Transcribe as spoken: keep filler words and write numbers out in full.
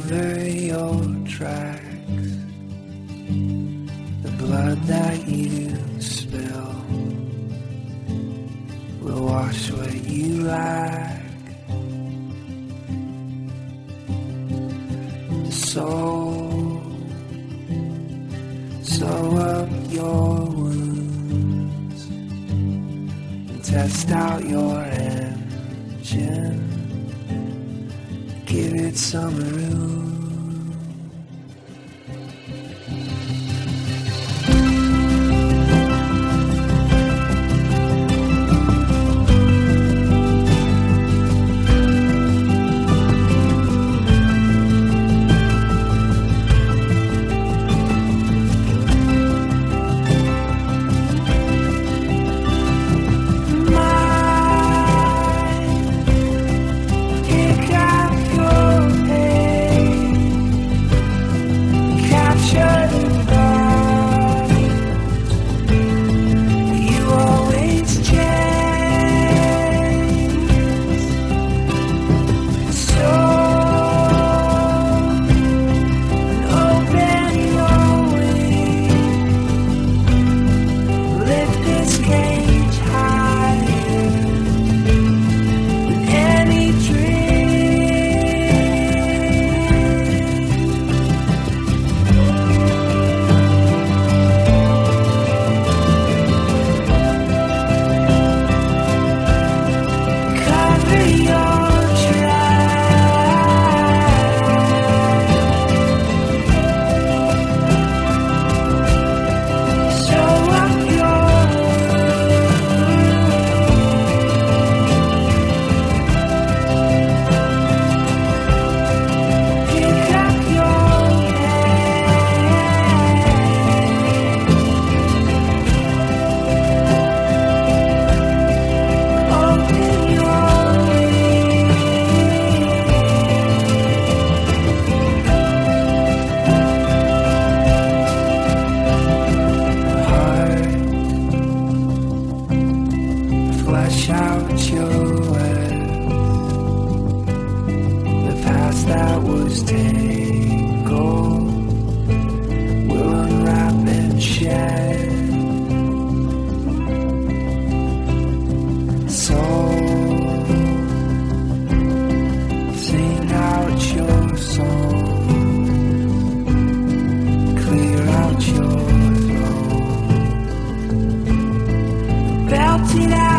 cover your tracks. The blood that you spill will wash what you lack. The soul, sew up your wounds and test out your engine. Give it some room. Flesh out your web, the past that was tangled will unwrap and shed. Soul, sing out your song, clear out your throat, belt it out.